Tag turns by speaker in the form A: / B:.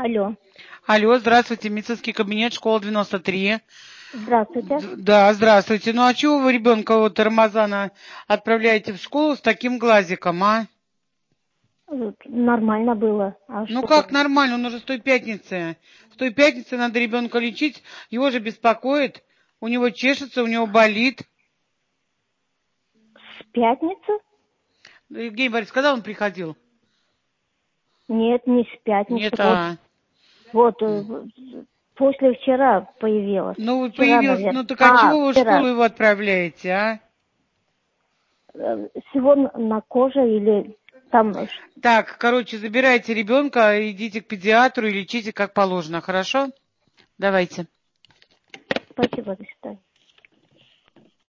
A: Алло.
B: Алло, здравствуйте, медицинский кабинет, школа 93.
A: Здравствуйте.
B: Да, здравствуйте. Ну а чего вы ребенка вот Рамазана отправляете в школу с таким глазиком, а?
A: Нормально было. А
B: Ну
A: что
B: как
A: такое?
B: нормально, он уже с той пятницы. С той пятницы надо ребенка лечить, его же беспокоит, у него чешется, у него болит.
A: С пятницы?
B: Евгений Борисович, когда он приходил?
A: Нет, не с пятницы.
B: Нет,
A: Вот, после вчера появилась.
B: Ну,
A: Вчера,
B: появился,
A: наверное.
B: ну так а чего вы в
A: Вчера.
B: школу его отправляете, а?
A: Всего на коже или там...
B: Так, короче, забирайте ребенка, идите к педиатру и лечите как положено, хорошо? Давайте.
A: Спасибо, до свидания.